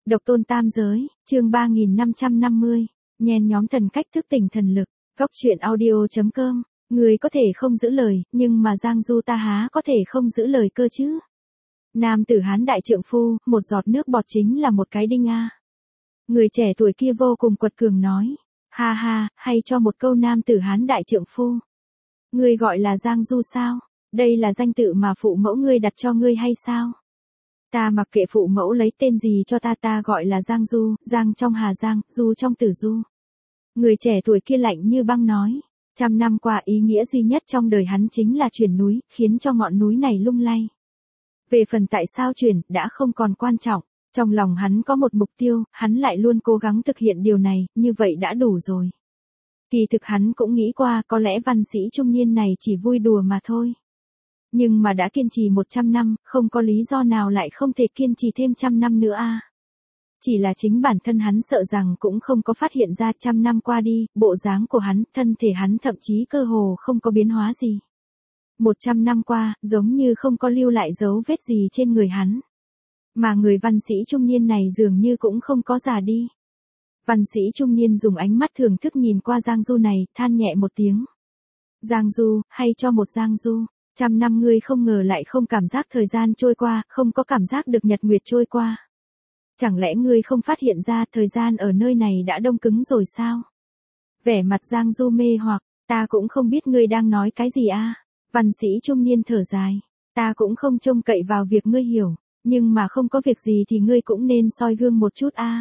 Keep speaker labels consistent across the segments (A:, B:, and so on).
A: Độc tôn tam giới, chương 3550, nhen nhóm thần cách thức tỉnh thần lực, góc truyện audio.com, người có thể không giữ lời, nhưng mà Giang Du ta há có thể không giữ lời cơ chứ. Nam tử Hán đại trượng phu, một giọt nước bọt chính là một cái đinh a. Người trẻ tuổi kia vô cùng quật cường nói, ha ha, hay cho một câu nam tử Hán đại trượng phu. Ngươi gọi là Giang Du sao? Đây là danh tự mà phụ mẫu ngươi đặt cho ngươi hay sao? Ta mặc kệ phụ mẫu lấy tên gì cho ta gọi là Giang Du, Giang trong Hà Giang, Du trong Tử Du. Người trẻ tuổi kia lạnh như băng nói, 100 năm qua ý nghĩa duy nhất trong đời hắn chính là chuyển núi, khiến cho ngọn núi này lung lay. Về phần tại sao chuyển, đã không còn quan trọng, trong lòng hắn có một mục tiêu, hắn lại luôn cố gắng thực hiện điều này, như vậy đã đủ rồi. Kỳ thực hắn cũng nghĩ qua, có lẽ văn sĩ trung niên này chỉ vui đùa mà thôi. Nhưng mà đã kiên trì 100 năm, không có lý do nào lại không thể kiên trì thêm 100 năm nữa a. Chỉ là chính bản thân hắn sợ rằng cũng không có phát hiện ra 100 năm qua đi, bộ dáng của hắn, thân thể hắn thậm chí cơ hồ không có biến hóa gì. 100 năm qua, giống như không có lưu lại dấu vết gì trên người hắn. Mà người văn sĩ trung niên này dường như cũng không có già đi. Văn sĩ trung niên dùng ánh mắt thưởng thức nhìn qua Giang Du này, than nhẹ một tiếng. Giang Du, hay cho một Giang Du. 100 năm ngươi không ngờ lại không cảm giác thời gian trôi qua, không có cảm giác được nhật nguyệt trôi qua. Chẳng lẽ ngươi không phát hiện ra thời gian ở nơi này đã đông cứng rồi sao? Vẻ mặt Giang Du mê hoặc, ta cũng không biết ngươi đang nói cái gì a. Văn sĩ trung niên thở dài, ta cũng không trông cậy vào việc ngươi hiểu, nhưng mà không có việc gì thì ngươi cũng nên soi gương một chút a.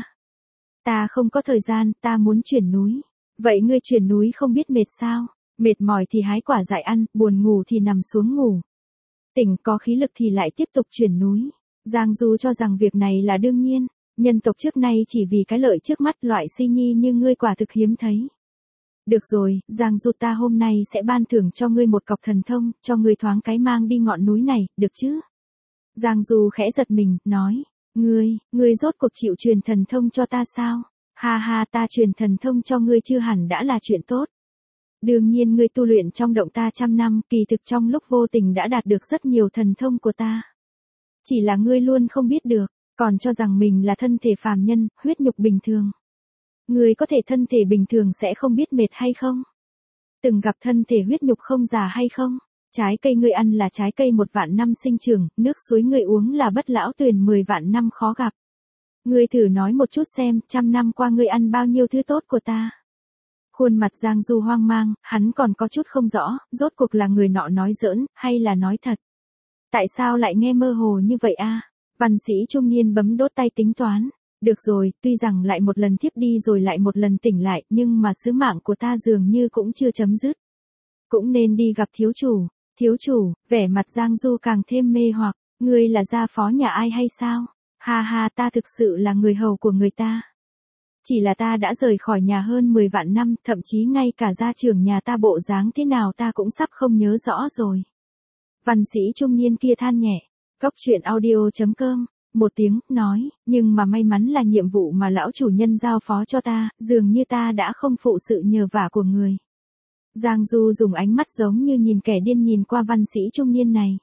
A: Ta không có thời gian, ta muốn chuyển núi. Vậy ngươi chuyển núi không biết mệt sao? Mệt mỏi thì hái quả dại ăn, buồn ngủ thì nằm xuống ngủ. Tỉnh có khí lực thì lại tiếp tục chuyển núi. Giang Du cho rằng việc này là đương nhiên, nhân tộc trước nay chỉ vì cái lợi trước mắt loại si nhi như ngươi quả thực hiếm thấy. Được rồi, Giang Du ta hôm nay sẽ ban thưởng cho ngươi một cọc thần thông, cho ngươi thoáng cái mang đi ngọn núi này, được chứ? Giang Du khẽ giật mình, nói, ngươi rốt cuộc chịu truyền thần thông cho ta sao? Ha ha, ta truyền thần thông cho ngươi chưa hẳn đã là chuyện tốt. Đương nhiên ngươi tu luyện trong động ta 100 năm, kỳ thực trong lúc vô tình đã đạt được rất nhiều thần thông của ta. Chỉ là ngươi luôn không biết được, còn cho rằng mình là thân thể phàm nhân, huyết nhục bình thường. Ngươi có thể thân thể bình thường sẽ không biết mệt hay không? Từng gặp thân thể huyết nhục không già hay không? Trái cây ngươi ăn là trái cây 1 vạn năm sinh trưởng, nước suối ngươi uống là bất lão tuyền 10 vạn năm khó gặp. Ngươi thử nói một chút xem, 100 năm qua ngươi ăn bao nhiêu thứ tốt của ta? Khuôn mặt Giang Du hoang mang, hắn còn có chút không rõ, rốt cuộc là người nọ nói giỡn, hay là nói thật. Tại sao lại nghe mơ hồ như vậy a? Văn sĩ trung niên bấm đốt tay tính toán. Được rồi, tuy rằng lại một lần thiếp đi rồi lại một lần tỉnh lại, nhưng mà sứ mạng của ta dường như cũng chưa chấm dứt. Cũng nên đi gặp thiếu chủ. Thiếu chủ, vẻ mặt Giang Du càng thêm mê hoặc, ngươi là gia phó nhà ai hay sao? Ha ha, ta thực sự là người hầu của người ta. Chỉ là ta đã rời khỏi nhà hơn 10 vạn năm, thậm chí ngay cả gia trưởng nhà ta bộ dáng thế nào ta cũng sắp không nhớ rõ rồi. Văn sĩ trung niên kia than nhẹ, góc truyện audio.com, một tiếng, nói, nhưng mà may mắn là nhiệm vụ mà lão chủ nhân giao phó cho ta, dường như ta đã không phụ sự nhờ vả của người. Giang Du dùng ánh mắt giống như nhìn kẻ điên nhìn qua văn sĩ trung niên này.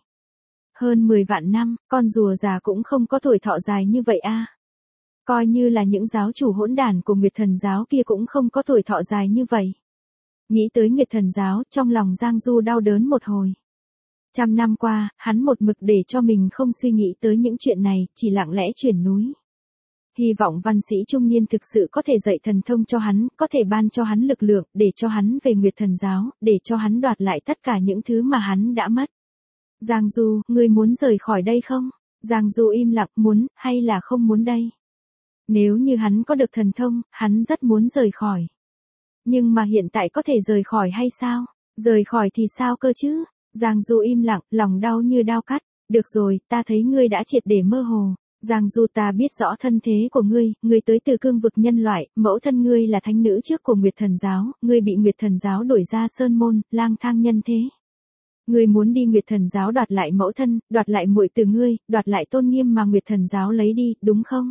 A: Hơn 10 vạn năm, con rùa già cũng không có tuổi thọ dài như vậy a. Coi như là những giáo chủ hỗn đản của Nguyệt Thần giáo kia cũng không có tuổi thọ dài như vậy. Nghĩ tới Nguyệt Thần giáo, trong lòng Giang Du đau đớn một hồi. 100 năm qua, hắn một mực để cho mình không suy nghĩ tới những chuyện này, chỉ lặng lẽ chuyển núi. Hy vọng văn sĩ trung niên thực sự có thể dạy thần thông cho hắn, có thể ban cho hắn lực lượng, để cho hắn về Nguyệt Thần giáo, để cho hắn đoạt lại tất cả những thứ mà hắn đã mất. Giang Du, ngươi muốn rời khỏi đây không? Giang Du im lặng, muốn, hay là không muốn đây? Nếu như hắn có được thần thông, hắn rất muốn rời khỏi. Nhưng mà hiện tại có thể rời khỏi hay sao? Rời khỏi thì sao cơ chứ? Giang Du im lặng, lòng đau như đao cắt. Được rồi, ta thấy ngươi đã triệt để mơ hồ. Giang Du ta biết rõ thân thế của ngươi tới từ cương vực nhân loại, mẫu thân ngươi là thánh nữ trước của Nguyệt Thần giáo, ngươi bị Nguyệt Thần giáo đuổi ra sơn môn, lang thang nhân thế. Ngươi muốn đi Nguyệt Thần giáo đoạt lại mẫu thân, đoạt lại muội từ ngươi, đoạt lại tôn nghiêm mà Nguyệt Thần giáo lấy đi, đúng không?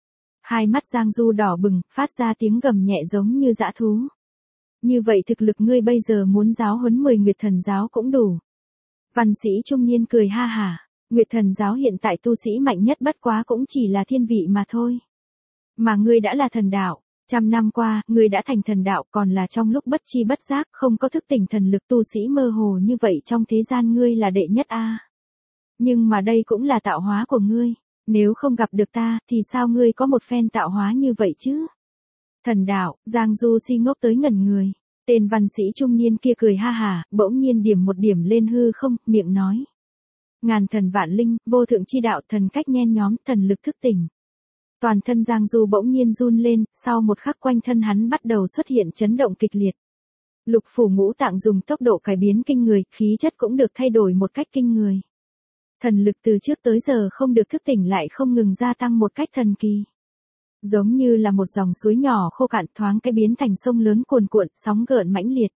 A: Hai mắt Giang Du đỏ bừng, phát ra tiếng gầm nhẹ giống như dã thú. Như vậy thực lực ngươi bây giờ muốn giáo huấn 10 Nguyệt Thần giáo cũng đủ. Văn sĩ trung niên cười ha hả, Nguyệt Thần giáo hiện tại tu sĩ mạnh nhất bất quá cũng chỉ là thiên vị mà thôi. Mà ngươi đã là thần đạo, 100 năm qua, ngươi đã thành thần đạo, còn là trong lúc bất chi bất giác, không có thức tỉnh thần lực tu sĩ mơ hồ như vậy trong thế gian ngươi là đệ nhất a. Nhưng mà đây cũng là tạo hóa của ngươi, nếu không gặp được ta, thì sao ngươi có một phen tạo hóa như vậy chứ? Thần đạo, Giang Du si ngốc tới ngẩn người. Tên văn sĩ trung niên kia cười ha hả, bỗng nhiên điểm một điểm lên hư không, miệng nói. Ngàn thần vạn linh, vô thượng chi đạo, thần cách nhen nhóm, thần lực thức tỉnh. Toàn thân Giang Du bỗng nhiên run lên, sau một khắc quanh thân hắn bắt đầu xuất hiện chấn động kịch liệt. Lục phủ ngũ tạng dùng tốc độ cải biến kinh người, khí chất cũng được thay đổi một cách kinh người. Thần lực từ trước tới giờ không được thức tỉnh lại không ngừng gia tăng một cách thần kỳ. Giống như là một dòng suối nhỏ khô cạn thoáng cái biến thành sông lớn cuồn cuộn, sóng gợn mãnh liệt.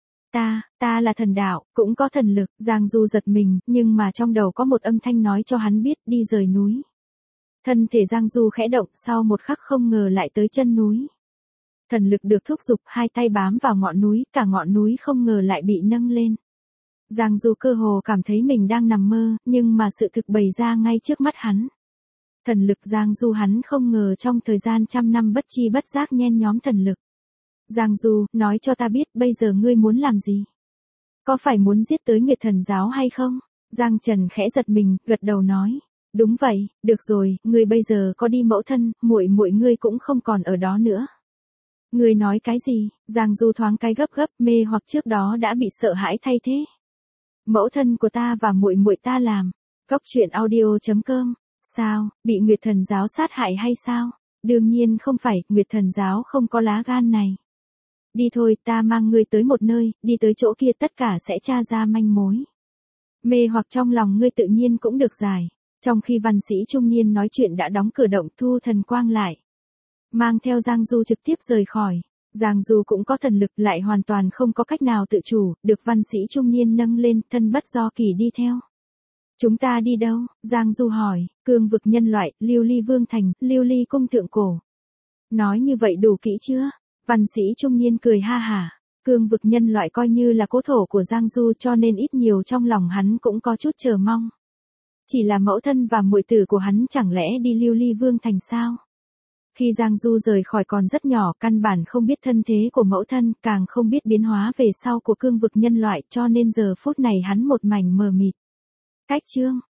A: Ta là thần đạo, cũng có thần lực, Giang Du giật mình, nhưng mà trong đầu có một âm thanh nói cho hắn biết đi rời núi. Thân thể Giang Du khẽ động, sau một khắc không ngờ lại tới chân núi. Thần lực được thúc giục, hai tay bám vào ngọn núi, cả ngọn núi không ngờ lại bị nâng lên. Giang Du cơ hồ cảm thấy mình đang nằm mơ, nhưng mà sự thực bày ra ngay trước mắt hắn. Thần lực Giang Du hắn không ngờ trong thời gian 100 năm bất chi bất giác nhen nhóm thần lực. Giang Du, nói cho ta biết bây giờ ngươi muốn làm gì? Có phải muốn giết tới Nguyệt Thần giáo hay không? Giang Trần khẽ giật mình, gật đầu nói. Đúng vậy, được rồi, ngươi bây giờ có đi mẫu thân, muội muội ngươi cũng không còn ở đó nữa. Ngươi nói cái gì? Giang Du thoáng cái gấp gấp, mê hoặc trước đó đã bị sợ hãi thay thế. Mẫu thân của ta và muội muội ta làm. Góc truyện audio.com. Sao, bị Nguyệt Thần giáo sát hại hay sao? Đương nhiên không phải, Nguyệt Thần giáo không có lá gan này. Đi thôi, ta mang ngươi tới một nơi, đi tới chỗ kia tất cả sẽ tra ra manh mối. Mê hoặc trong lòng ngươi tự nhiên cũng được giải. Trong khi văn sĩ trung niên nói chuyện đã đóng cửa động thu thần quang lại. Mang theo Giang Du trực tiếp rời khỏi. Giang Du cũng có thần lực lại hoàn toàn không có cách nào tự chủ, được văn sĩ trung niên nâng lên, thân bất do kỳ đi theo. Chúng ta đi đâu? Giang Du hỏi, cương vực nhân loại, Lưu Ly Vương Thành, Lưu Ly Cung Thượng Cổ. Nói như vậy đủ kỹ chưa? Văn sĩ trung niên cười ha hả. Cương vực nhân loại coi như là cố thổ của Giang Du cho nên ít nhiều trong lòng hắn cũng có chút chờ mong. Chỉ là mẫu thân và muội tử của hắn chẳng lẽ đi Lưu Ly Vương Thành sao? Khi Giang Du rời khỏi còn rất nhỏ, căn bản không biết thân thế của mẫu thân, càng không biết biến hóa về sau của cương vực nhân loại cho nên giờ phút này hắn một mảnh mờ mịt. Cách chương